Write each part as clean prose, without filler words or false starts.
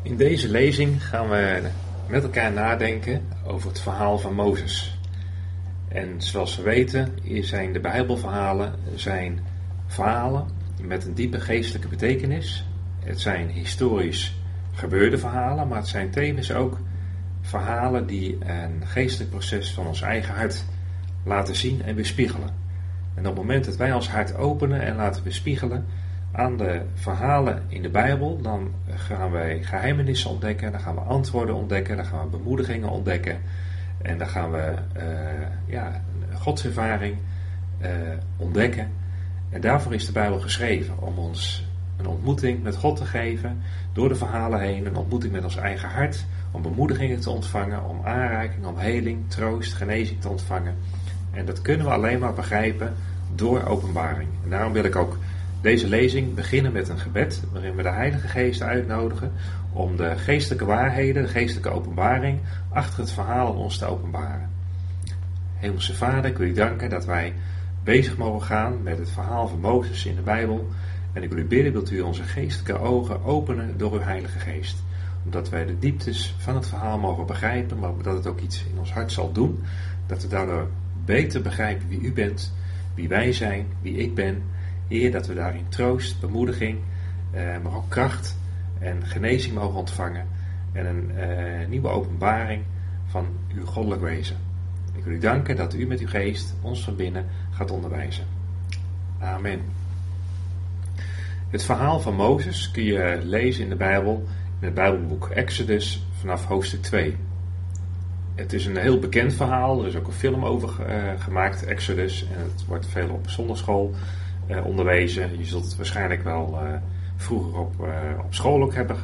In deze lezing gaan we met elkaar nadenken over het verhaal van Mozes. En zoals we weten zijn de Bijbelverhalen verhalen met een diepe geestelijke betekenis. Het zijn historisch gebeurde verhalen, maar het zijn tevens ook verhalen die een geestelijk proces van ons eigen hart laten zien en weerspiegelen. En op het moment dat wij ons hart openen en laten weerspiegelen aan de verhalen in de Bijbel, dan gaan wij geheimenissen ontdekken, dan gaan we antwoorden ontdekken, dan gaan we bemoedigingen ontdekken en dan gaan we godservaring ontdekken. En daarvoor is de Bijbel geschreven, om ons een ontmoeting met God te geven, door de verhalen heen, een ontmoeting met ons eigen hart, om bemoedigingen te ontvangen, om aanraking, om heling, troost, genezing te ontvangen. En dat kunnen we alleen maar begrijpen door openbaring. En daarom wil ik ook deze lezing beginnen met een gebed, waarin we de Heilige Geest uitnodigen om de geestelijke waarheden, de geestelijke openbaring, achter het verhaal aan ons te openbaren. Hemelse Vader, ik wil u danken dat wij bezig mogen gaan met het verhaal van Mozes in de Bijbel. En ik wil u bidden, wilt u onze geestelijke ogen openen door uw Heilige Geest. Omdat wij de dieptes van het verhaal mogen begrijpen, maar dat het ook iets in ons hart zal doen. Dat we daardoor beter begrijpen wie u bent, wie wij zijn, wie ik ben. Heer, dat we daarin troost, bemoediging, maar ook kracht en genezing mogen ontvangen. En een nieuwe openbaring van uw goddelijk wezen. Ik wil u danken dat u met uw geest ons van binnen gaat onderwijzen. Amen. Het verhaal van Mozes kun je lezen in de Bijbel, in het Bijbelboek Exodus vanaf hoofdstuk 2. Het is een heel bekend verhaal, er is ook een film over gemaakt, Exodus, en het wordt veel op zondagschool onderwezen. Je zult het waarschijnlijk wel vroeger op school ook hebben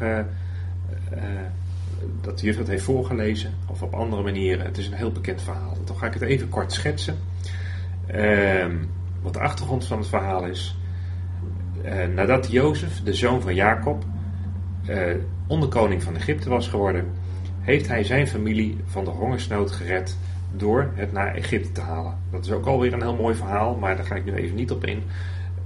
dat de juf het heeft voorgelezen, of op andere manieren. Het is een heel bekend verhaal. Dan ga ik het even kort schetsen. Wat de achtergrond van het verhaal is. Nadat Jozef, de zoon van Jacob, onderkoning van Egypte was geworden, heeft hij zijn familie van de hongersnood gered door het naar Egypte te halen. Dat is ook alweer een heel mooi verhaal, maar daar ga ik nu even niet op in.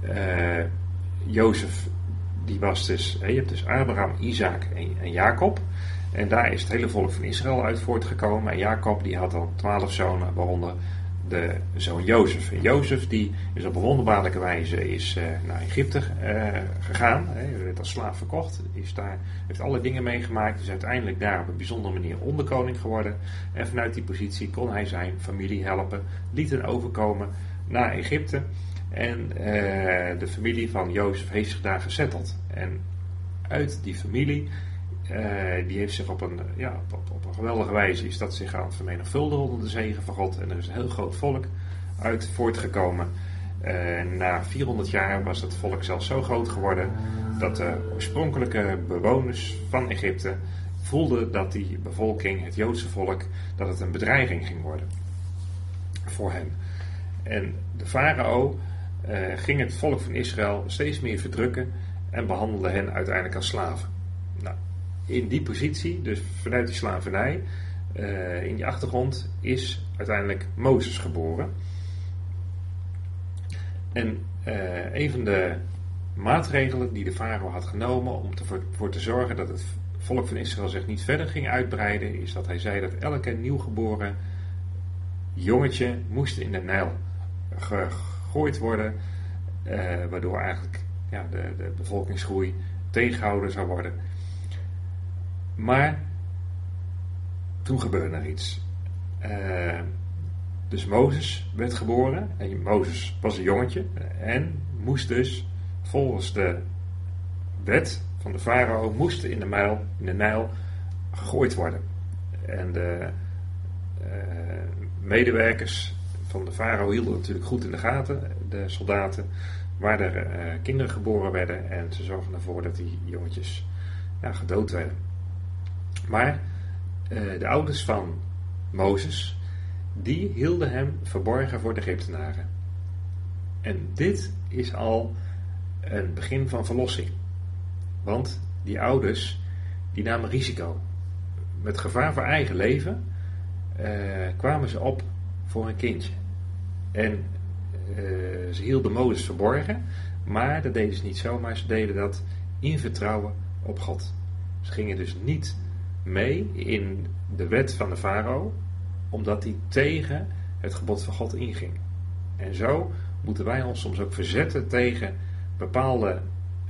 Jozef, die was dus, je hebt dus Abraham, Isaac en Jacob. En daar is het hele volk van Israël uit voortgekomen. En Jacob die had dan 12 zonen, waaronder de zoon Jozef. En Jozef die is op wonderbaarlijke wijze naar Egypte gegaan. Hij werd als slaaf verkocht. Heeft alle dingen meegemaakt. Is uiteindelijk daar op een bijzondere manier onderkoning geworden. En vanuit die positie kon hij zijn familie helpen. Liet hen overkomen naar Egypte. En de familie van Jozef heeft zich daar gezetteld. En uit die familie, die heeft zich op een geweldige wijze is dat zich aan het vermenigvuldigen onder de zegen van God. En er is een heel groot volk uit voortgekomen. Na 400 jaar was het volk zelfs zo groot geworden dat de oorspronkelijke bewoners van Egypte voelden dat die bevolking, het Joodse volk, dat het een bedreiging ging worden voor hen. En de farao ging het volk van Israël steeds meer verdrukken en behandelde hen uiteindelijk als slaven. Nou, in die positie, dus vanuit die slavernij, in die achtergrond, is uiteindelijk Mozes geboren. En een van de maatregelen die de farao had genomen om ervoor te zorgen dat het volk van Israël zich niet verder ging uitbreiden, is dat hij zei dat elke nieuwgeboren jongetje moest in de Nijl gegooid worden, waardoor eigenlijk de bevolkingsgroei tegengehouden zou worden. Maar toen gebeurde er iets. Dus Mozes werd geboren en Mozes was een jongetje en moest dus volgens de wet van de farao moest in de Nijl gegooid worden. En de medewerkers van de farao hielden natuurlijk goed in de gaten, de soldaten, waar er kinderen geboren werden en ze zorgden ervoor dat die jongetjes gedood werden. Maar de ouders van Mozes, die hielden hem verborgen voor de Egyptenaren. En dit is al een begin van verlossing. Want die ouders, die namen risico. Met gevaar voor eigen leven kwamen ze op voor een kindje. En ze hielden Mozes verborgen, maar dat deden ze niet zomaar. Ze deden dat in vertrouwen op God. Ze gingen dus niet mee in de wet van de farao, omdat die tegen het gebod van God inging. En zo moeten wij ons soms ook verzetten tegen bepaalde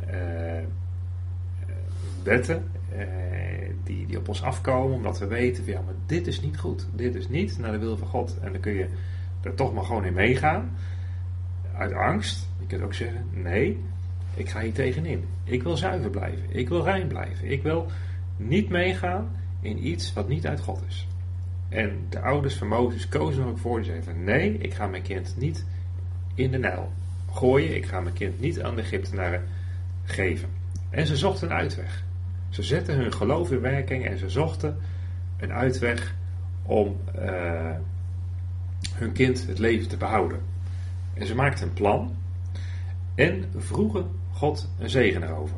wetten die op ons afkomen, omdat we weten van, ja, maar dit is niet goed. Dit is niet naar de wil van God. En dan kun je er toch maar gewoon in meegaan. Uit angst. Je kunt ook zeggen, nee, ik ga hier tegenin. Ik wil zuiver blijven. Ik wil rein blijven. Ik wil niet meegaan in iets wat niet uit God is. En de ouders van Mozes kozen er ook voor. Die zeiden, nee, ik ga mijn kind niet in de Nijl gooien. Ik ga mijn kind niet aan de Egyptenaren geven. En ze zochten een uitweg. Ze zetten hun geloof in werking en ze zochten een uitweg om hun kind het leven te behouden. En ze maakten een plan en vroegen God een zegen erover.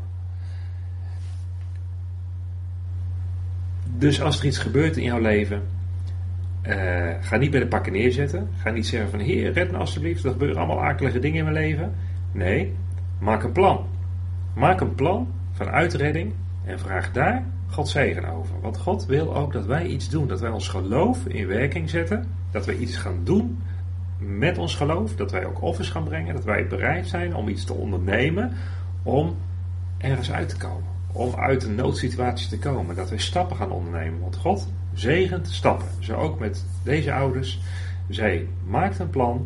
Dus als er iets gebeurt in jouw leven, ga niet bij de pakken neerzetten. Ga niet zeggen van, Heer, red me alsjeblieft, er gebeuren allemaal akelige dingen in mijn leven. Nee, maak een plan. Maak een plan van uitredding en vraag daar God zegen over. Want God wil ook dat wij iets doen, dat wij ons geloof in werking zetten, dat wij iets gaan doen met ons geloof, dat wij ook offers gaan brengen, dat wij bereid zijn om iets te ondernemen, om ergens uit te komen. Om uit een noodsituatie te komen, dat wij stappen gaan ondernemen. Want God zegent stappen. Zo ook met deze ouders. Zij maakt een plan.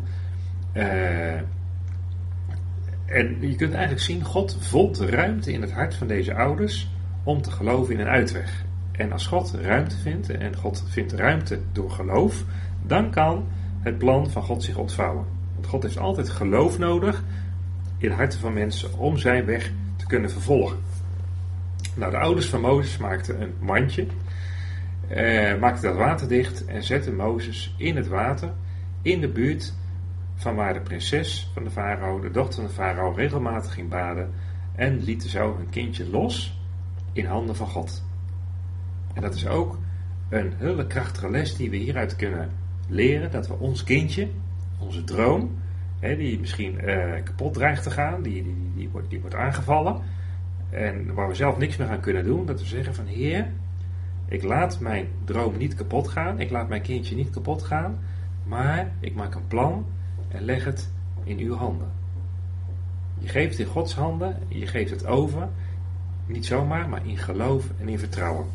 En je kunt eigenlijk zien, God vond ruimte in het hart van deze ouders om te geloven in een uitweg. En als God ruimte vindt, en God vindt ruimte door geloof, dan kan het plan van God zich ontvouwen. Want God heeft altijd geloof nodig in de harten van mensen om zijn weg te kunnen vervolgen. Nou, de ouders van Mozes maakten een mandje, maakten dat water dicht en zetten Mozes in het water in de buurt van waar de prinses van de farao, de dochter van de farao, regelmatig ging baden en lieten zo hun kindje los in handen van God. En dat is ook een hele krachtige les die we hieruit kunnen leren, dat we ons kindje, onze droom, die misschien kapot dreigt te gaan, die wordt aangevallen en waar we zelf niks meer aan kunnen doen, dat we zeggen van, Heer, ik laat mijn droom niet kapot gaan, ik laat mijn kindje niet kapot gaan, maar ik maak een plan en leg het in uw handen. Je geeft het in Gods handen, je geeft het over, niet zomaar, maar in geloof en in vertrouwen.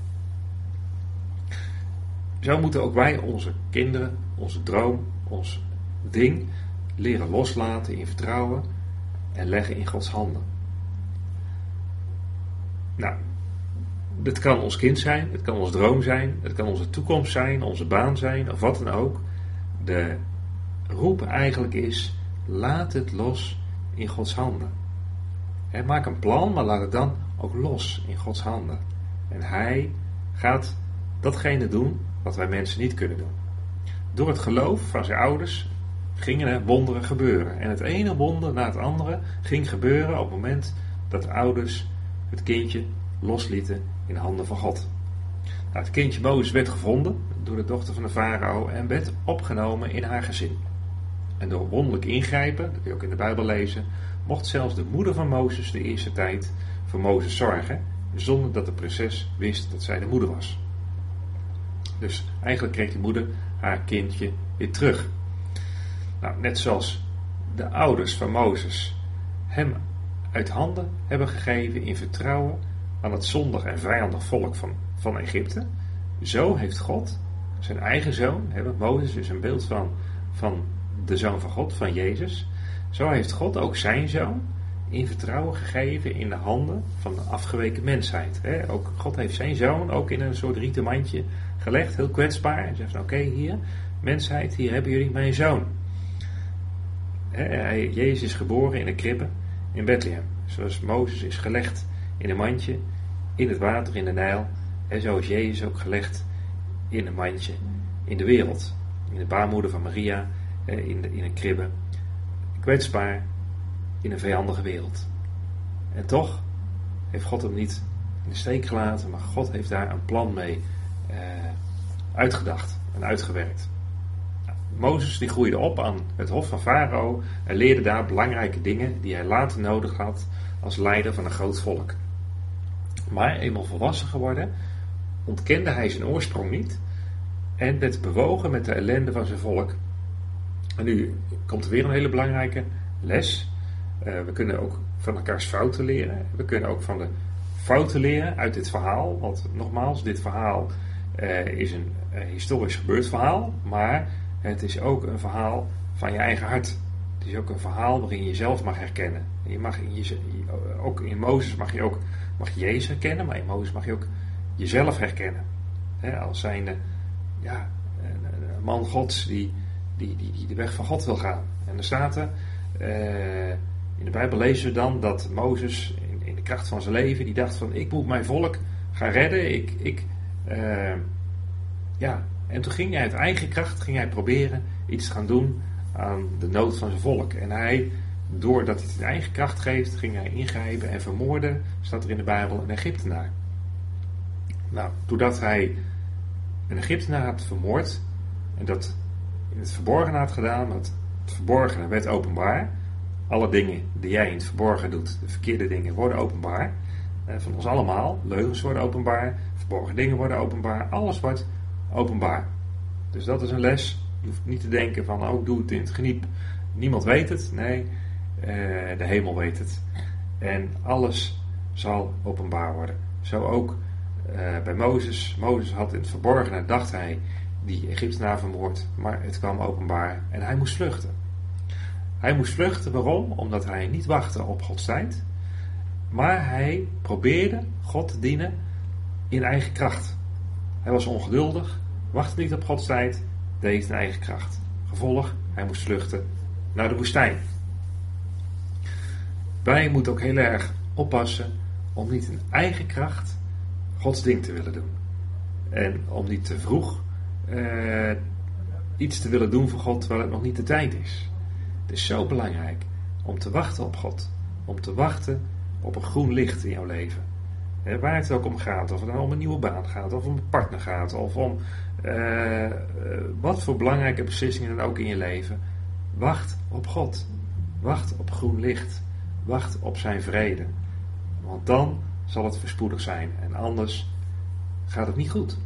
Zo moeten ook wij onze kinderen, onze droom, ons ding leren loslaten in vertrouwen en leggen in Gods handen. Nou, het kan ons kind zijn, het kan ons droom zijn, het kan onze toekomst zijn, onze baan zijn of wat dan ook. De roep eigenlijk is, laat het los in Gods handen. Maak een plan, maar laat het dan ook los in Gods handen. En Hij gaat datgene doen wat wij mensen niet kunnen doen. Door het geloof van zijn ouders gingen er wonderen gebeuren. En het ene wonder na het andere ging gebeuren op het moment dat de ouders het kindje loslieten in de handen van God. Nou, het kindje Mozes werd gevonden door de dochter van de farao en werd opgenomen in haar gezin. En door wonderlijk ingrijpen, dat kun je ook in de Bijbel lezen, mocht zelfs de moeder van Mozes de eerste tijd voor Mozes zorgen, zonder dat de prinses wist dat zij de moeder was. Dus eigenlijk kreeg die moeder haar kindje weer terug. Nou, net zoals de ouders van Mozes hem uit handen hebben gegeven in vertrouwen aan het zondig en vijandig volk van Egypte, zo heeft God zijn eigen zoon, Mozes is een beeld van de zoon van God, van Jezus, zo heeft God ook zijn zoon in vertrouwen gegeven in de handen van de afgeweken mensheid. Ook God heeft zijn zoon ook in een soort rieten mandje gelegd, heel kwetsbaar. En zegt, oké, hier, mensheid, hier hebben jullie mijn zoon. Jezus is geboren in een kribbe in Bethlehem. Zoals Mozes is gelegd in een mandje in het water in de Nijl. En zo is Jezus ook gelegd in een mandje in de wereld. In de baarmoeder van Maria, in een kribbe. Kwetsbaar in een vijandige wereld. En toch heeft God hem niet in de steek gelaten, maar God heeft daar een plan mee uitgedacht en uitgewerkt. Mozes die groeide op aan het hof van Farao en leerde daar belangrijke dingen die hij later nodig had als leider van een groot volk. Maar eenmaal volwassen geworden, ontkende hij zijn oorsprong niet en werd bewogen met de ellende van zijn volk. En nu komt er weer een hele belangrijke les. We kunnen ook van elkaars fouten leren. We kunnen ook van de fouten leren uit dit verhaal. Want nogmaals, dit verhaal is een historisch gebeurd verhaal. Maar het is ook een verhaal van je eigen hart. Het is ook een verhaal waarin je jezelf mag herkennen. Je mag ook in Mozes mag je Jezus herkennen. Maar in Mozes mag je ook jezelf herkennen. Als zijnde een man Gods die de weg van God wil gaan. En er staat in de Bijbel lezen we dan dat Mozes in de kracht van zijn leven, die dacht van ik moet mijn volk gaan redden. En toen ging hij uit eigen kracht proberen iets te gaan doen aan de nood van zijn volk. En hij, doordat hij het eigen kracht geeft, ging hij ingrijpen en vermoorden, staat er in de Bijbel, een Egyptenaar. Nou, doordat hij een Egyptenaar had vermoord en dat in het verborgen had gedaan, want het verborgene werd openbaar. Alle dingen die jij in het verborgen doet, de verkeerde dingen, worden openbaar. Van ons allemaal. Leugens worden openbaar, verborgen dingen worden openbaar. Alles wordt openbaar. Dus dat is een les. Je hoeft niet te denken van, ik doe het in het geniep. Niemand weet het. Nee, de hemel weet het. En alles zal openbaar worden. Zo ook bij Mozes. Mozes had in het verborgene, dacht hij, die Egyptenaar vermoord. Maar het kwam openbaar en hij moest vluchten. Hij moest vluchten, waarom? Omdat hij niet wachtte op Gods tijd. Maar hij probeerde God te dienen in eigen kracht. Hij was ongeduldig, wachtte niet op Gods tijd, deed het in eigen kracht. Gevolg, hij moest vluchten naar de woestijn. Wij moeten ook heel erg oppassen om niet in eigen kracht Gods ding te willen doen. En om niet te vroeg iets te willen doen voor God terwijl het nog niet de tijd is. Het is zo belangrijk om te wachten op God. Om te wachten op een groen licht in jouw leven. Waar het ook om gaat. Of het nou om een nieuwe baan gaat. Of om een partner gaat. Of om wat voor belangrijke beslissingen dan ook in je leven. Wacht op God. Wacht op groen licht. Wacht op zijn vrede. Want dan zal het voorspoedig zijn. En anders gaat het niet goed.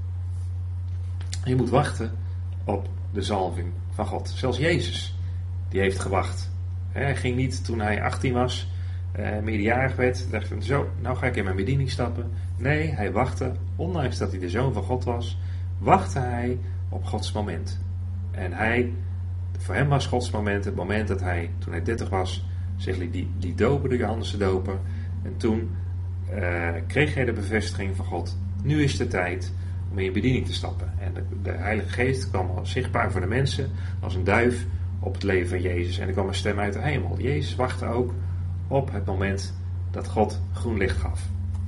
Je moet wachten op de zalving van God. Zelfs Jezus, die heeft gewacht. Hij ging niet toen hij 18 was, meerderjarig werd, dacht hij zo, nou ga ik in mijn bediening stappen. Nee, hij wachtte, ondanks dat hij de zoon van God was, wachtte hij op Gods moment. En voor hem was Gods moment het moment dat hij, toen hij 30 was, zich liet dopen door Johannes de Doper. En toen kreeg hij de bevestiging van God. Nu is de tijd om in je bediening te stappen. En de Heilige Geest kwam al zichtbaar voor de mensen als een duif op het leven van Jezus. En er kwam een stem uit de hemel. Jezus wachtte ook op het moment dat God groen licht gaf.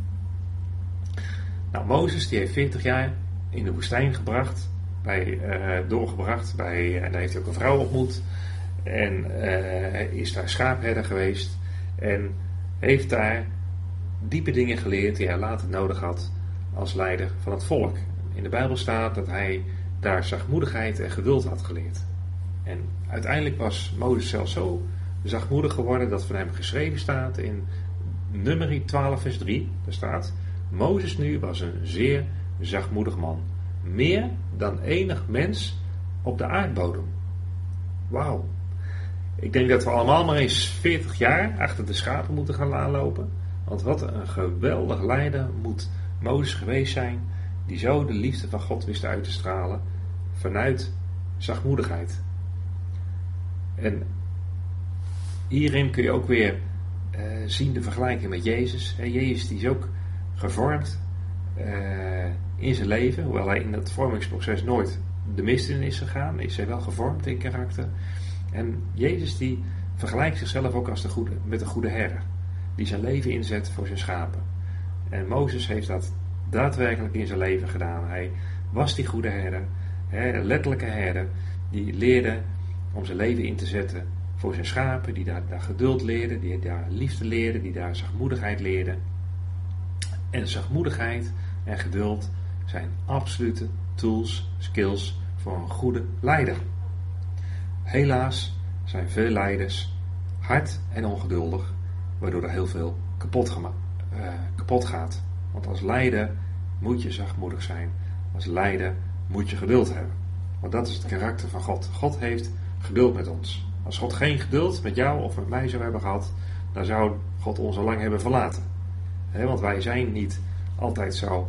Nou, Mozes die heeft 40 jaar in de woestijn doorgebracht. En daar heeft hij ook een vrouw ontmoet. En hij is daar schaapherder geweest. En heeft daar diepe dingen geleerd die hij later nodig had als leider van het volk. In de Bijbel staat dat hij daar zachtmoedigheid en geduld had geleerd. En uiteindelijk was Mozes zelfs zo zachtmoedig geworden dat van hem geschreven staat in Numeri 12 vers 3. Daar staat: Mozes nu was een zeer zachtmoedig man. Meer dan enig mens op de aardbodem. Wauw. Ik denk dat we allemaal maar eens 40 jaar achter de schapen moeten gaan aanlopen. Want wat een geweldig leider moet Mozes geweest zijn, die zo de liefde van God wist uit te stralen vanuit zachtmoedigheid. En hierin kun je ook weer zien de vergelijking met Jezus. Jezus die is ook gevormd in zijn leven, hoewel hij in het vormingsproces nooit de mist in is gegaan, is hij wel gevormd in karakter. En Jezus die vergelijkt zichzelf ook als met de goede herder, die zijn leven inzet voor zijn schapen. En Mozes heeft dat daadwerkelijk in zijn leven gedaan. Hij was die goede herder, een letterlijke herder, die leerde om zijn leven in te zetten voor zijn schapen, die daar geduld leerde, die daar liefde leerde, die daar zachtmoedigheid leerde. En zachtmoedigheid en geduld zijn absolute tools, skills voor een goede leider. Helaas zijn veel leiders hard en ongeduldig, waardoor er heel veel kapot kapot gaat. Want als leider moet je zachtmoedig zijn. Als leider moet je geduld hebben. Want dat is het karakter van God. God heeft geduld met ons. Als God geen geduld met jou of met mij zou hebben gehad, dan zou God ons al lang hebben verlaten. Want wij zijn niet altijd zo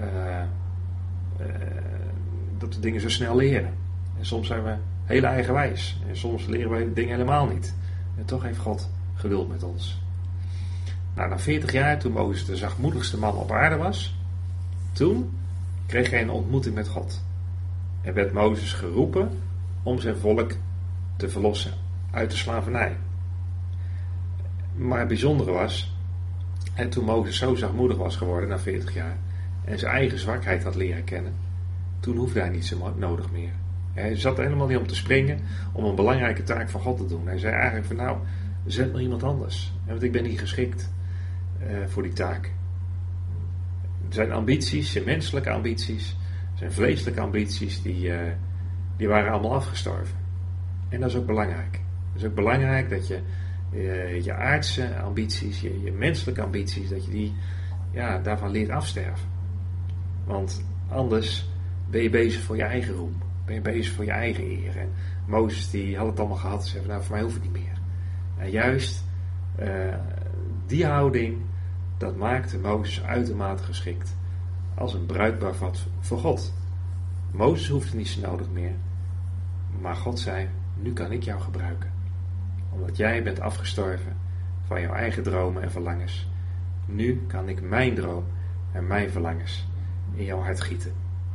dat we dingen zo snel leren. En soms zijn we heel eigenwijs. En soms leren we dingen helemaal niet. En toch heeft God geduld met ons. Nou, na 40 jaar, toen Mozes de zachtmoedigste man op aarde was, toen kreeg hij een ontmoeting met God. En werd Mozes geroepen om zijn volk te verlossen uit de slavernij. Maar het bijzondere was, en toen Mozes zo zachtmoedig was geworden na 40 jaar en zijn eigen zwakheid had leren kennen, toen hoefde hij niet zo nodig meer. Hij zat er helemaal niet om te springen om een belangrijke taak van God te doen. Hij zei eigenlijk van nou, zet maar iemand anders. Want ik ben niet geschikt voor die taak. Zijn ambities, zijn menselijke ambities, zijn vleeselijke ambities, die waren allemaal afgestorven. En dat is ook belangrijk. Het is ook belangrijk dat je je aardse ambities, je menselijke ambities, dat je die daarvan leert afsterven. Want anders ben je bezig voor je eigen roem. Ben je bezig voor je eigen eer. En Mozes die had het allemaal gehad. Ze zei nou, voor mij hoeft het niet meer. En juist die houding, dat maakte Mozes uitermate geschikt als een bruikbaar vat voor God. Mozes hoefde niet zo nodig meer. Maar God zei, nu kan ik jou gebruiken. Omdat jij bent afgestorven van jouw eigen dromen en verlangens. Nu kan ik mijn droom en mijn verlangens in jouw hart gieten.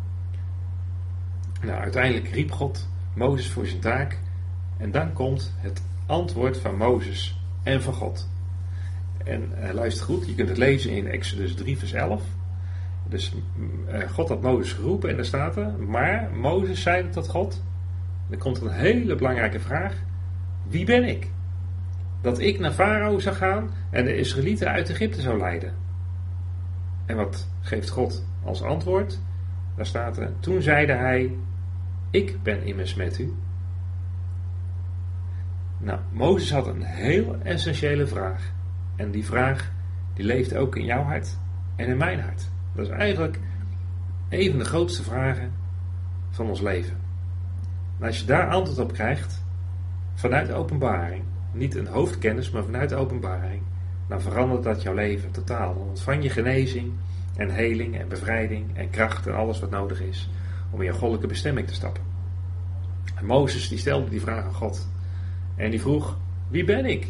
Nou, uiteindelijk riep God Mozes voor zijn taak. En dan komt het antwoord van Mozes en van God. En luister goed, je kunt het lezen in Exodus 3 vers 11. Dus God had Mozes geroepen en daar staat er. Maar Mozes zei tot God. Dan komt er een hele belangrijke vraag. Wie ben ik? Dat ik naar Farao zou gaan en de Israëlieten uit Egypte zou leiden. En wat geeft God als antwoord? Daar staat er. Toen zeide hij. Ik ben immers met u. Nou, Mozes had een heel essentiële vraag. En die vraag, die leeft ook in jouw hart en in mijn hart. Dat is eigenlijk een van de grootste vragen van ons leven. En als je daar antwoord op krijgt, vanuit de openbaring, niet een hoofdkennis, maar vanuit de openbaring, dan verandert dat jouw leven totaal. Dan ontvang je genezing en heling en bevrijding en kracht en alles wat nodig is om in je goddelijke bestemming te stappen. En Mozes die stelde die vraag aan God. En die vroeg, wie ben ik?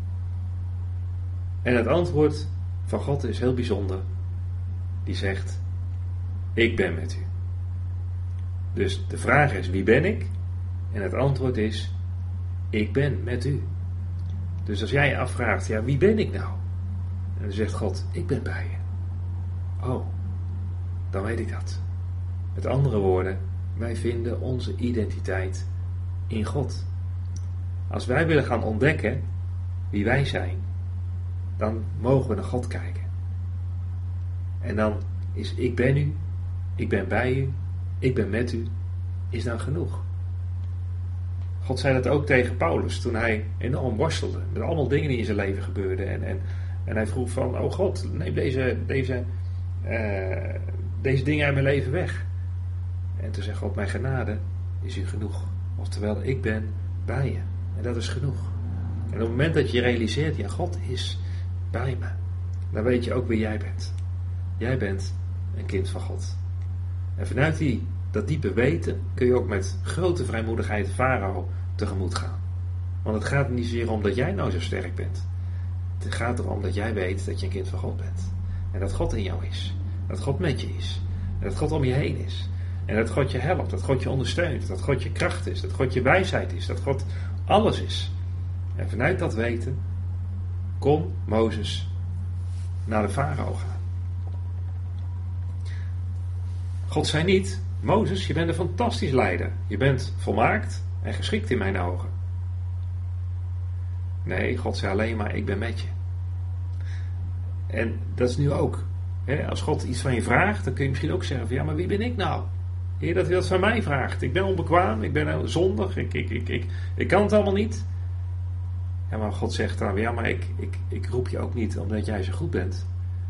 En het antwoord van God is heel bijzonder. Die zegt, ik ben met u. Dus de vraag is, wie ben ik? En het antwoord is, ik ben met u. Dus als jij je afvraagt, ja, wie ben ik nou? En dan zegt God, ik ben bij je. Oh, dan weet ik dat. Met andere woorden, wij vinden onze identiteit in God. Als wij willen gaan ontdekken wie wij zijn, dan mogen we naar God kijken. En dan is ik ben u, ik ben bij u, ik ben met u, is dan genoeg. God zei dat ook tegen Paulus toen hij enorm worstelde met allemaal dingen die in zijn leven gebeurden. En hij vroeg van, oh God, neem deze dingen uit mijn leven weg. En toen zei God, mijn genade is u genoeg. Oftewel, ik ben bij je. En dat is genoeg. En op het moment dat je realiseert, ja, God is bij me, dan weet je ook wie jij bent. Jij bent een kind van God. En vanuit dat diepe weten kun je ook met grote vrijmoedigheid Farao tegemoet gaan. Want het gaat niet zozeer om dat jij nou zo sterk bent. Het gaat erom dat jij weet dat je een kind van God bent. En dat God in jou is. Dat God met je is. En dat God om je heen is. En dat God je helpt. Dat God je ondersteunt. Dat God je kracht is. Dat God je wijsheid is. Dat God alles is. En vanuit dat weten kon Mozes naar de Farao gaan. God zei niet, Mozes, je bent een fantastisch leider. Je bent volmaakt en geschikt in mijn ogen. Nee, God zei alleen maar, ik ben met je. En dat is nu ook. Als God iets van je vraagt, dan kun je misschien ook zeggen van, ja, maar wie ben ik nou? Heer, dat hij dat van mij vraagt. Ik ben onbekwaam, ik ben zondig, ik kan het allemaal niet. Ja, maar God zegt dan, ja, maar ik roep je ook niet omdat jij zo goed bent.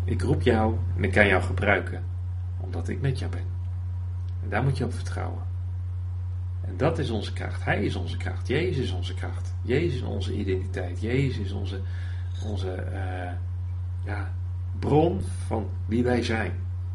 Ik roep jou en ik kan jou gebruiken, omdat ik met jou ben. En daar moet je op vertrouwen. En dat is onze kracht. Hij is onze kracht. Jezus is onze kracht. Jezus is onze identiteit. Jezus is onze bron van wie wij zijn.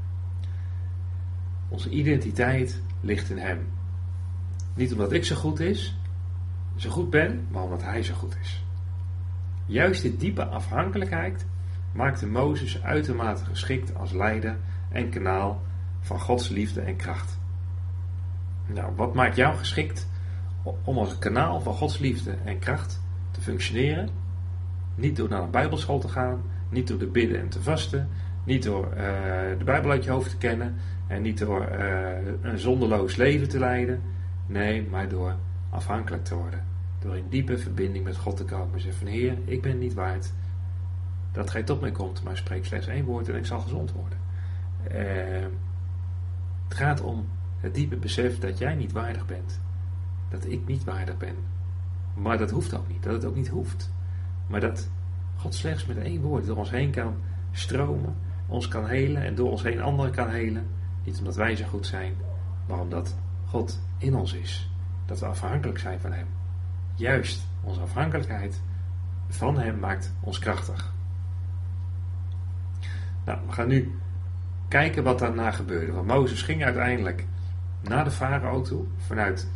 Onze identiteit ligt in hem. Niet omdat ik zo goed ben, maar omdat hij zo goed is. Juist die diepe afhankelijkheid maakte Mozes uitermate geschikt als leider en kanaal van Gods liefde en kracht. Nou, wat maakt jou geschikt om als een kanaal van Gods liefde en kracht te functioneren? Niet door naar een bijbelschool te gaan, niet door te bidden en te vasten, niet door de Bijbel uit je hoofd te kennen en niet door een zonderloos leven te leiden. Nee, maar door afhankelijk te worden. Door in diepe verbinding met God te komen en zeggen van Heer, ik ben niet waard dat gij tot mij komt, maar spreek slechts 1 woord en ik zal gezond worden. Het gaat om het diepe besef dat jij niet waardig bent. Dat ik niet waardig ben. Maar dat hoeft ook niet. Dat het ook niet hoeft. Maar dat God slechts met 1 woord door ons heen kan stromen, ons kan helen en door ons heen anderen kan helen. Niet omdat wij zo goed zijn, maar omdat God in ons is. Dat we afhankelijk zijn van hem. Juist onze afhankelijkheid van hem maakt ons krachtig. Nou, we gaan nu kijken wat daarna gebeurde. Want Mozes ging uiteindelijk naar de farao toe. Vanuit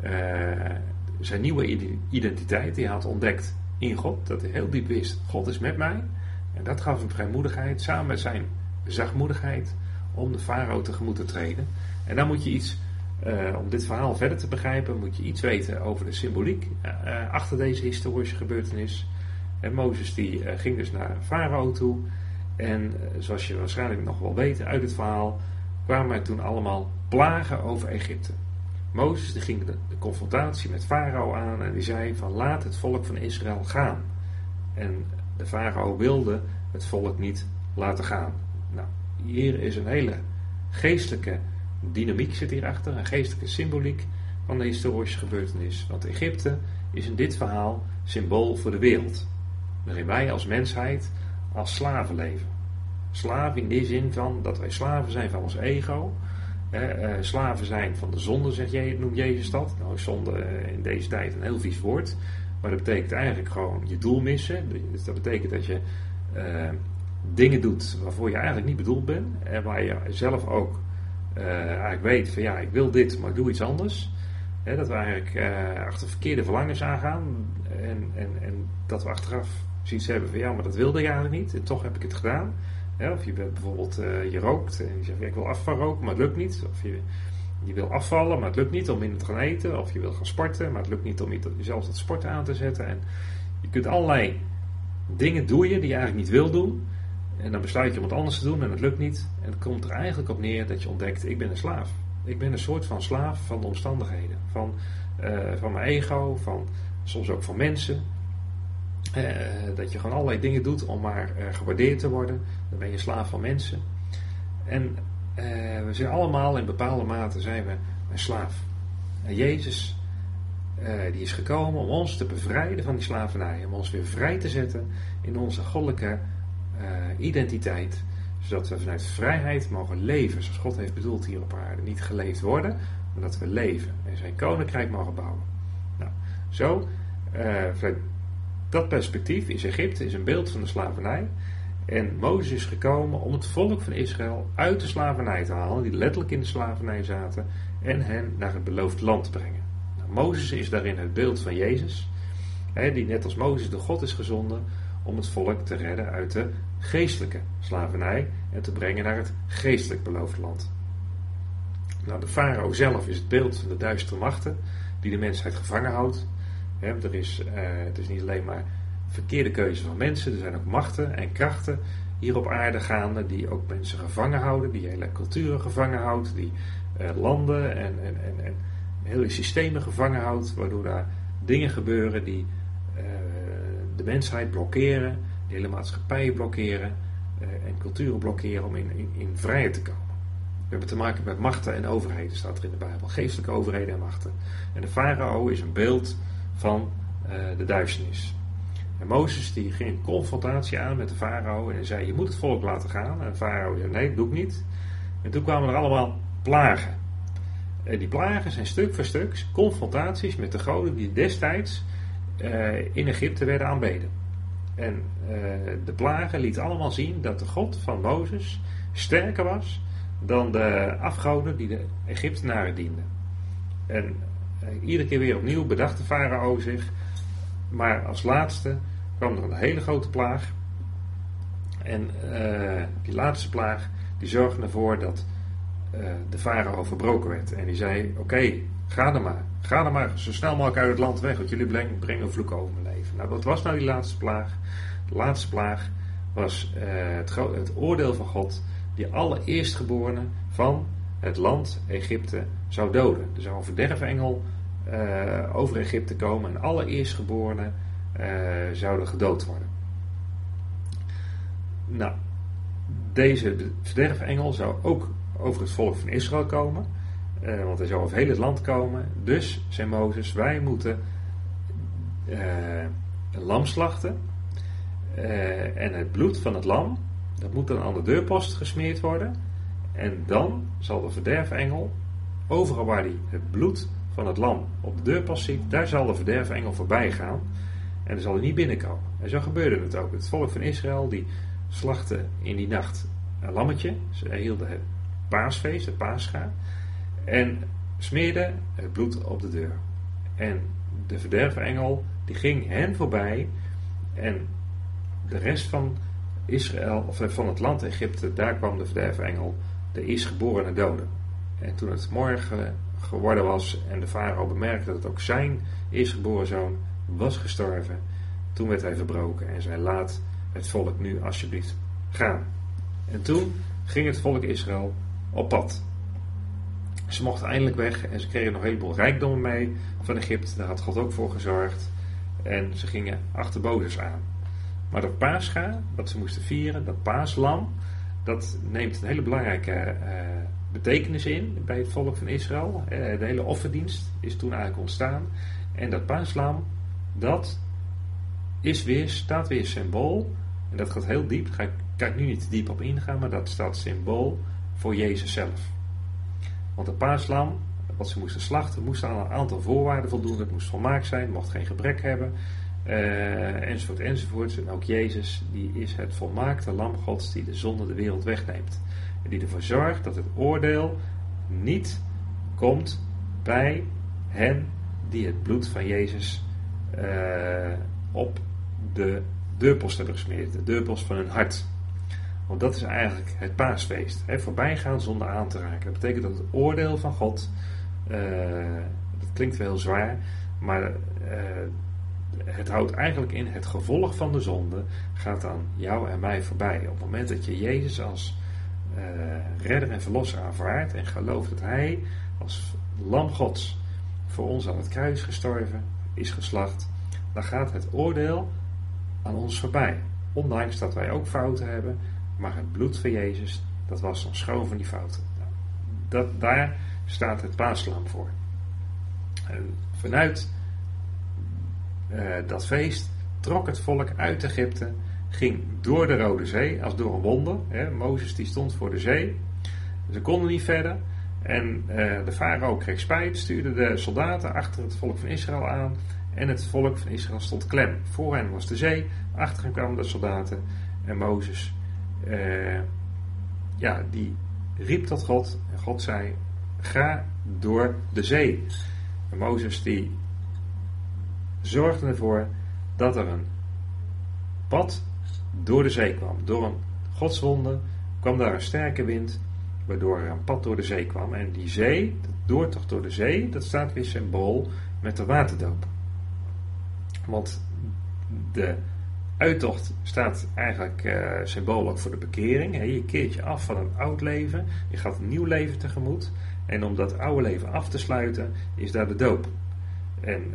zijn nieuwe identiteit. Die hij had ontdekt in God. Dat hij heel diep wist. God is met mij. En dat gaf hem vrijmoedigheid. Samen met zijn zachtmoedigheid. Om de farao tegemoet te treden. En dan moet je iets. Om dit verhaal verder te begrijpen. Moet je iets weten over de symboliek. Achter deze historische gebeurtenis. En Mozes die ging dus naar farao toe. En zoals je waarschijnlijk nog wel weet uit het verhaal, kwamen er toen allemaal plagen over Egypte. Mozes die ging de confrontatie met farao aan en die zei van laat het volk van Israël gaan. En de farao wilde het volk niet laten gaan. Nou, hier is een hele geestelijke dynamiek zit hierachter, een geestelijke symboliek van de historische gebeurtenis. Want Egypte is in dit verhaal symbool voor de wereld. Waarin wij als mensheid als slaven leven. Slaven in die zin van dat wij slaven zijn van ons ego. Slaven zijn van de zonde, noemt Jezus dat. Nou is zonde in deze tijd een heel vies woord. Maar dat betekent eigenlijk gewoon je doel missen. Dus dat betekent dat je dingen doet waarvoor je eigenlijk niet bedoeld bent. En waar je zelf ook eigenlijk weet van ja, ik wil dit, maar ik doe iets anders. Dat we eigenlijk achter verkeerde verlangens aangaan. En dat we achteraf zoiets hebben van ja, maar dat wilde je eigenlijk niet. En toch heb ik het gedaan. Of je bent bijvoorbeeld, je rookt en je zegt ja, ik wil af van roken, maar het lukt niet. Of je wil afvallen, maar het lukt niet om minder te gaan eten. Of je wil gaan sporten, maar het lukt niet om jezelf tot sporten aan te zetten. En je kunt allerlei dingen doen die je eigenlijk niet wil doen. En dan besluit je om het anders te doen en het lukt niet. En het komt er eigenlijk op neer dat je ontdekt, ik ben een slaaf. Ik ben een soort van slaaf van de omstandigheden. Van mijn ego, van soms ook van mensen. Dat je gewoon allerlei dingen doet om maar gewaardeerd te worden. Dan ben je slaaf van mensen. En we zijn allemaal in bepaalde mate zijn we een slaaf. En Jezus die is gekomen om ons te bevrijden van die slavernij. Om ons weer vrij te zetten in onze goddelijke identiteit. Zodat we vanuit vrijheid mogen leven zoals God heeft bedoeld hier op aarde. Niet geleefd worden, maar dat we leven. En zijn koninkrijk mogen bouwen. Nou, zo vanuit dat perspectief is Egypte is een beeld van de slavernij. En Mozes is gekomen om het volk van Israël uit de slavernij te halen, die letterlijk in de slavernij zaten, en hen naar het beloofde land te brengen. Nou, Mozes is daarin het beeld van Jezus, die net als Mozes door God is gezonden om het volk te redden uit de geestelijke slavernij en te brengen naar het geestelijk beloofde land. Nou, de farao zelf is het beeld van de duistere machten die de mensheid gevangen houdt. Het is niet alleen maar verkeerde keuze van mensen. Er zijn ook machten en krachten hier op aarde gaande die ook mensen gevangen houden, die hele culturen gevangen houdt, die landen en hele systemen gevangen houdt, waardoor daar dingen gebeuren die de mensheid blokkeren, de hele maatschappij blokkeren en culturen blokkeren om in vrijheid te komen. We hebben te maken met machten en overheden, staat er in de Bijbel. Geestelijke overheden en machten. En de farao is een beeld van de duisternis. En Mozes die ging een confrontatie aan met de farao en hij zei, je moet het volk laten gaan. En de farao zei, nee, dat doe ik niet. En toen kwamen er allemaal plagen. En die plagen zijn stuk voor stuk confrontaties met de goden die destijds in Egypte werden aanbeden. En de plagen lieten allemaal zien dat de God van Mozes sterker was dan de afgoden die de Egyptenaren dienden. En iedere keer weer opnieuw bedacht de farao zich. Maar als laatste kwam er een hele grote plaag. En die laatste plaag die zorgde ervoor dat de farao verbroken werd. En die zei, oké, ga er maar. Ga er maar zo snel mogelijk uit het land weg. Want jullie brengen een vloek over mijn leven. Nou, wat was nou die laatste plaag? De laatste plaag was het oordeel van God. Die alle eerstgeborenen van het land Egypte zou doden. Er zou een verderfengel over Egypte komen. En alle eerstgeborenen zouden gedood worden. Nou, deze verderfengel zou ook over het volk van Israël komen. Want hij zou over heel het land komen. Dus, zei Mozes, wij moeten een lam slachten. En het bloed van het lam, dat moet dan aan de deurpost gesmeerd worden. En dan zal de verderfengel, overal waar hij het bloed van het lam op de deurpost ziet, daar zal de verderfengel voorbij gaan. En dan zal hij niet binnenkomen. En zo gebeurde het ook. Het volk van Israël, die slachtte in die nacht een lammetje. Ze hielden het paasfeest, het Pascha. En smeerde het bloed op de deur. En de verderfengel, die ging hen voorbij. En de rest van Israël, of van het land Egypte, daar kwam de verderfengel de eerstgeborene doden. En toen het morgen geworden was en de farao bemerkte dat ook zijn eerstgeboren zoon was gestorven, toen werd hij verbroken en zei, laat het volk nu alsjeblieft gaan. En toen ging het volk Israël op pad. Ze mochten eindelijk weg en ze kregen nog een heleboel rijkdommen mee van Egypte. Daar had God ook voor gezorgd. En ze gingen achter Mozes aan. Maar dat Pascha, wat ze moesten vieren, dat paaslam, dat neemt een hele belangrijke betekenis in bij het volk van Israël. De hele offerdienst is toen eigenlijk ontstaan. En dat paaslam, dat staat weer symbool. En dat gaat heel diep. Daar kan ik nu niet diep op ingaan, maar dat staat symbool voor Jezus zelf. Want het paaslam, wat ze moesten slachten, moest aan een aantal voorwaarden voldoen. Het moest volmaakt zijn, het mocht geen gebrek hebben, enzovoort, enzovoort. En ook Jezus, die is het volmaakte lam Gods die de zonde de wereld wegneemt. En die ervoor zorgt dat het oordeel niet komt bij hen die het bloed van Jezus op de deurpost hebben gesmeerd. De deurpost van hun hart. Want dat is eigenlijk het paasfeest. Voorbijgaan zonder aan te raken. Dat betekent dat het oordeel van God, dat klinkt wel heel zwaar, maar het houdt eigenlijk in het gevolg van de zonde gaat aan jou en mij voorbij. Op het moment dat je Jezus als redder en verlosser aanvaardt en gelooft dat hij als lam Gods voor ons aan het kruis gestorven is geslacht, dan gaat het oordeel aan ons voorbij. Ondanks dat wij ook fouten hebben, maar het bloed van Jezus, dat was ons schoon van die fouten. Daar staat het paaslam voor. En vanuit dat feest trok het volk uit Egypte, ging door de Rode Zee als door een wonder. Mozes die stond voor de zee. Ze konden niet verder. En de farao kreeg spijt, stuurde de soldaten achter het volk van Israël aan. En het volk van Israël stond klem. Voor hen was de zee, achter hen kwamen de soldaten. En Mozes, die riep tot God. En God zei, ga door de zee. En Mozes die zorgde ervoor dat er een pad door de zee kwam. Door een godswonder kwam daar een sterke wind, waardoor er een pad door de zee kwam. En die zee, de doortocht door de zee, dat staat weer symbool met de waterdoop. Want de uittocht staat eigenlijk symbool ook voor de bekering. Je keert je af van een oud leven, je gaat een nieuw leven tegemoet. En om dat oude leven af te sluiten, is daar de doop. En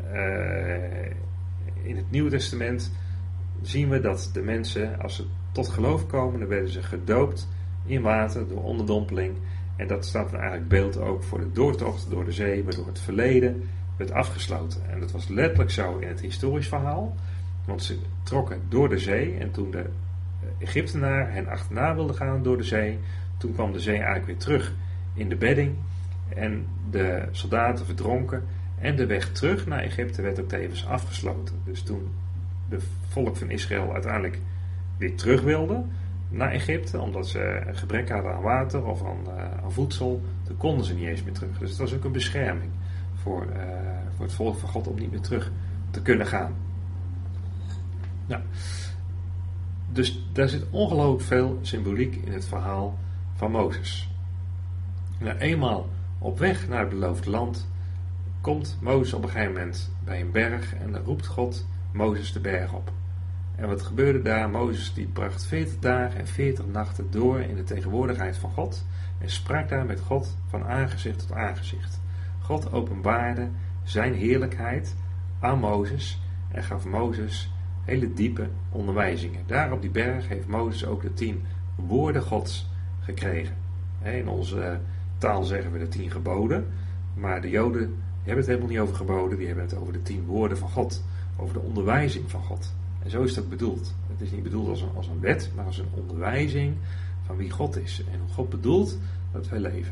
in het Nieuwe Testament zien we dat de mensen, als ze tot geloof komen, dan werden ze gedoopt in water door onderdompeling. En dat staat dan eigenlijk beeld ook voor de doortocht door de zee, waardoor het verleden werd afgesloten. En dat was letterlijk zo in het historisch verhaal. Want ze trokken door de zee en toen de Egyptenaar hen achterna wilde gaan door de zee, toen kwam de zee eigenlijk weer terug in de bedding en de soldaten verdronken en de weg terug naar Egypte werd ook tevens afgesloten. Dus toen de volk van Israël uiteindelijk weer terug wilde naar Egypte, omdat ze een gebrek hadden aan water of aan voedsel, dan konden ze niet eens meer terug. Dus het was ook een bescherming voor het volk van God om niet meer terug te kunnen gaan. Nou, dus daar zit ongelooflijk veel symboliek in het verhaal van Mozes. Nou, eenmaal op weg naar het beloofde land komt Mozes op een gegeven moment bij een berg en dan roept God Mozes de berg op. En wat gebeurde daar? Mozes die bracht 40 dagen en 40 nachten door in de tegenwoordigheid van God en sprak daar met God van aangezicht tot aangezicht. God openbaarde zijn heerlijkheid aan Mozes en gaf Mozes hele diepe onderwijzingen. Daar op die berg heeft Mozes ook de 10 woorden Gods gekregen. In onze taal zeggen we de 10 geboden, maar de Joden hebben het helemaal niet over geboden, die hebben het over de 10 woorden van God, over de onderwijzing van God. En zo is dat bedoeld. Het is niet bedoeld als een wet, maar als een onderwijzing van wie God is en hoe God bedoelt dat wij leven.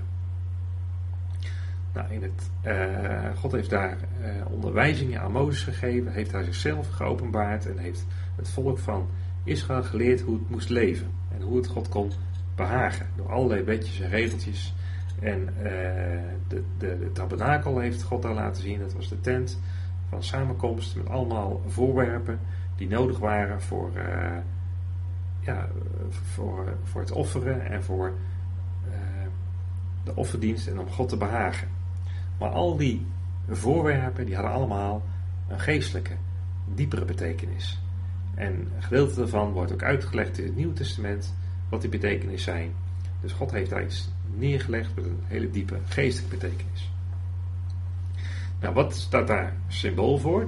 Nou, God heeft daar onderwijzingen aan Mozes gegeven, heeft hij zichzelf geopenbaard en heeft het volk van Israël geleerd hoe het moest leven en hoe het God kon behagen. Door allerlei wetjes en regeltjes. En de tabernakel heeft God daar laten zien. Dat was de tent van samenkomst met allemaal voorwerpen die nodig waren voor het offeren en voor de offerdienst en om God te behagen. Maar al die voorwerpen die hadden allemaal een geestelijke, diepere betekenis. En een gedeelte daarvan wordt ook uitgelegd in het Nieuwe Testament wat die betekenis zijn. Dus God heeft daar iets neergelegd met een hele diepe geestelijke betekenis. Nou, wat staat daar symbool voor?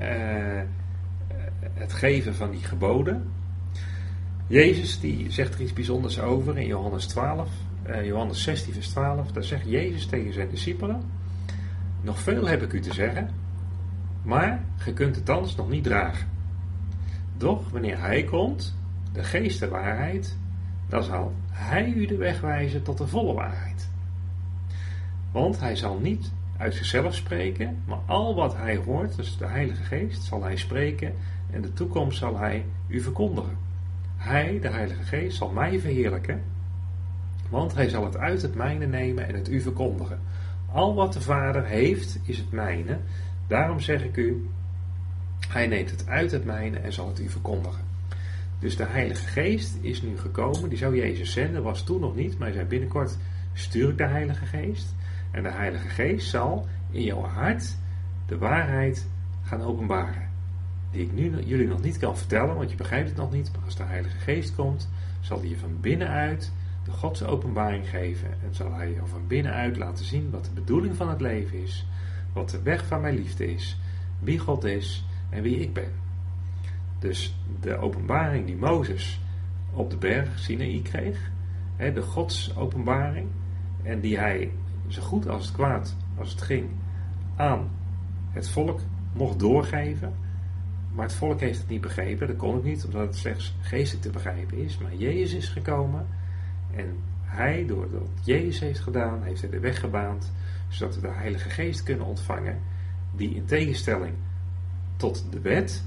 Het geven van die geboden. Jezus die zegt er iets bijzonders over in Johannes 16 vers 12. Daar zegt Jezus tegen zijn discipelen: nog veel heb ik u te zeggen, maar ge kunt het thans nog niet dragen. Doch wanneer hij komt, de geest der waarheid, dan zal hij u de weg wijzen tot de volle waarheid. Want hij zal niet uit zichzelf spreken, maar al wat hij hoort, dus de Heilige Geest, zal hij spreken en de toekomst zal hij u verkondigen. Hij, de Heilige Geest, zal mij verheerlijken, want hij zal het uit het mijne nemen en het u verkondigen. Al wat de Vader heeft, is het mijne. Daarom zeg ik u, hij neemt het uit het mijne en zal het u verkondigen. Dus de Heilige Geest is nu gekomen, die zou Jezus zenden, was toen nog niet, maar hij zei binnenkort stuur ik de Heilige Geest. En de Heilige Geest zal in jouw hart de waarheid gaan openbaren. Die ik nu jullie nog niet kan vertellen, want je begrijpt het nog niet. Maar als de Heilige Geest komt, zal hij je van binnenuit de Godse openbaring geven. En zal hij je van binnenuit laten zien wat de bedoeling van het leven is. Wat de weg van mijn liefde is. Wie God is en wie ik ben. Dus de openbaring die Mozes op de berg Sinaï kreeg. De Gods openbaring. En die hij zo goed als het kwaad als het ging aan het volk mocht doorgeven. Maar het volk heeft het niet begrepen. Dat kon het niet, omdat het slechts geestelijk te begrijpen is. Maar Jezus is gekomen. En hij, doordat Jezus heeft gedaan, heeft hij de weg gebaand. Zodat we de Heilige Geest kunnen ontvangen. Die in tegenstelling tot de wet,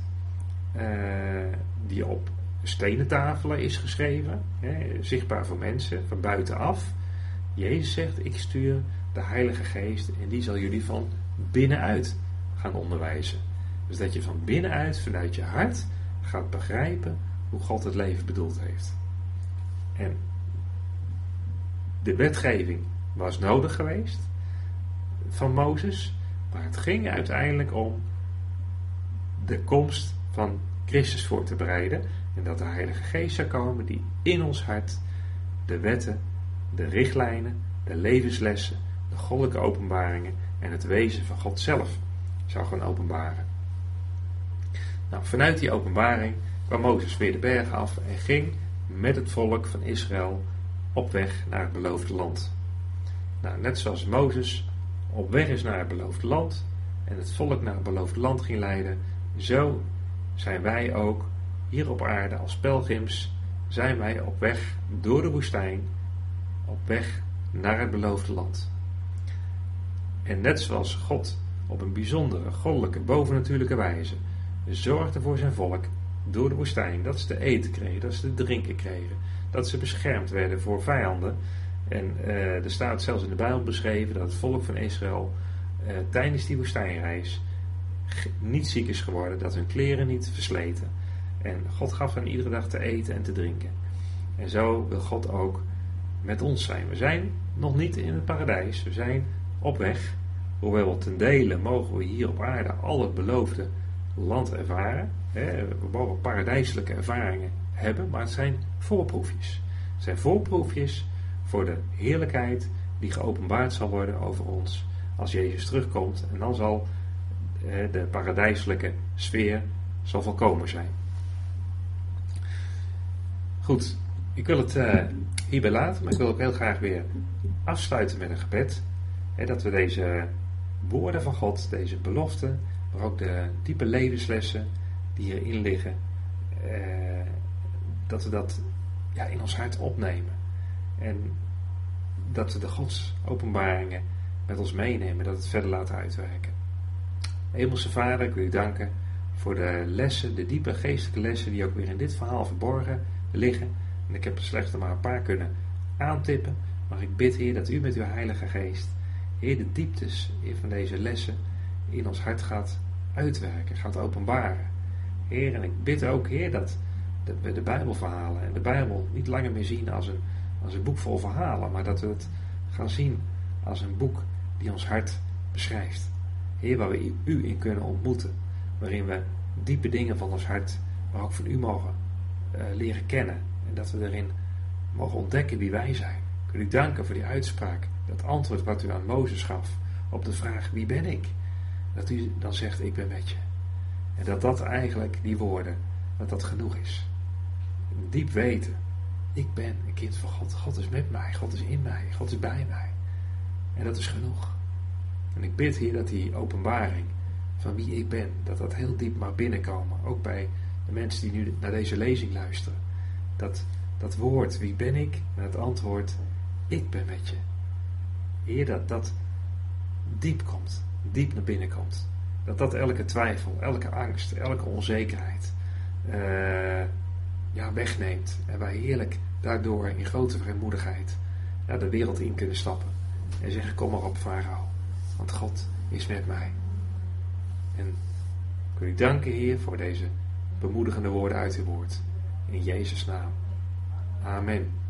die op stenen tafelen is geschreven. Zichtbaar voor mensen, van buitenaf. Jezus zegt, ik stuur de Heilige Geest en die zal jullie van binnenuit gaan onderwijzen. Dus dat je van binnenuit, vanuit je hart, gaat begrijpen hoe God het leven bedoeld heeft. En de wetgeving was nodig geweest van Mozes, maar het ging uiteindelijk om de komst van Christus voor te bereiden en dat de Heilige Geest zou komen die in ons hart de wetten, de richtlijnen, de levenslessen, de goddelijke openbaringen en het wezen van God zelf zou gaan openbaren. Nou, vanuit die openbaring kwam Mozes weer de bergen af en ging met het volk van Israël op weg naar het beloofde land. Nou, net zoals Mozes op weg is naar het beloofde land en het volk naar het beloofde land ging leiden, zo zijn wij ook hier op aarde als pelgrims, zijn wij op weg door de woestijn, op weg naar het beloofde land. En net zoals God op een bijzondere, goddelijke, bovennatuurlijke wijze zorgde voor zijn volk door de woestijn, dat ze te eten kregen, dat ze te drinken kregen, dat ze beschermd werden voor vijanden. En er staat zelfs in de Bijbel beschreven dat het volk van Israël tijdens die woestijnreis niet ziek is geworden, dat hun kleren niet versleten. En God gaf hen iedere dag te eten en te drinken. En zo wil God ook met ons zijn. We zijn nog niet in het paradijs, we zijn op weg. Hoewel ten dele mogen we hier op aarde al het beloofde land ervaren. We mogen paradijselijke ervaringen hebben, maar het zijn voorproefjes. Het zijn voorproefjes voor de heerlijkheid die geopenbaard zal worden over ons als Jezus terugkomt. En dan zal de paradijselijke sfeer zal volkomen zijn. Goed, ik wil het hierbij laten, maar ik wil ook heel graag weer afsluiten met een gebed. Dat we deze woorden van God, deze beloften, maar ook de diepe levenslessen die hierin liggen, dat we dat in ons hart opnemen. En dat we de Gods openbaringen met ons meenemen, dat het verder laten uitwerken. Hemelse Vader, ik wil u danken voor de lessen, de diepe geestelijke lessen die ook weer in dit verhaal verborgen liggen. En ik heb er slechts maar een paar kunnen aantippen. Maar ik bid, Heer, dat u met uw Heilige Geest, Heer, de dieptes van deze lessen in ons hart gaat uitwerken, gaat openbaren. Heer, en ik bid ook, Heer, dat we de Bijbelverhalen en de Bijbel niet langer meer zien als een boek vol verhalen, maar dat we het gaan zien als een boek die ons hart beschrijft. Heer, waar we u in kunnen ontmoeten, waarin we diepe dingen van ons hart, maar ook van u mogen leren kennen. En dat we erin mogen ontdekken wie wij zijn. Ik wil u danken voor die uitspraak, dat antwoord wat u aan Mozes gaf op de vraag, wie ben ik? Dat u dan zegt, ik ben met je. En dat eigenlijk, die woorden, dat genoeg is. Een diep weten, ik ben een kind van God. God is met mij, God is in mij, God is bij mij. En dat is genoeg. En ik bid, Heer, dat die openbaring van wie ik ben, dat heel diep mag binnenkomen. Ook bij de mensen die nu naar deze lezing luisteren. Dat woord, wie ben ik? En het antwoord, ik ben met je. Heer, dat diep komt, diep naar binnen komt. Dat elke twijfel, elke angst, elke onzekerheid wegneemt. En wij heerlijk daardoor in grote vrijmoedigheid de wereld in kunnen stappen. En zeggen, kom maar op, Farao. Want God is met mij. En ik wil u danken, Heer, voor deze bemoedigende woorden uit uw woord. In Jezus' naam. Amen.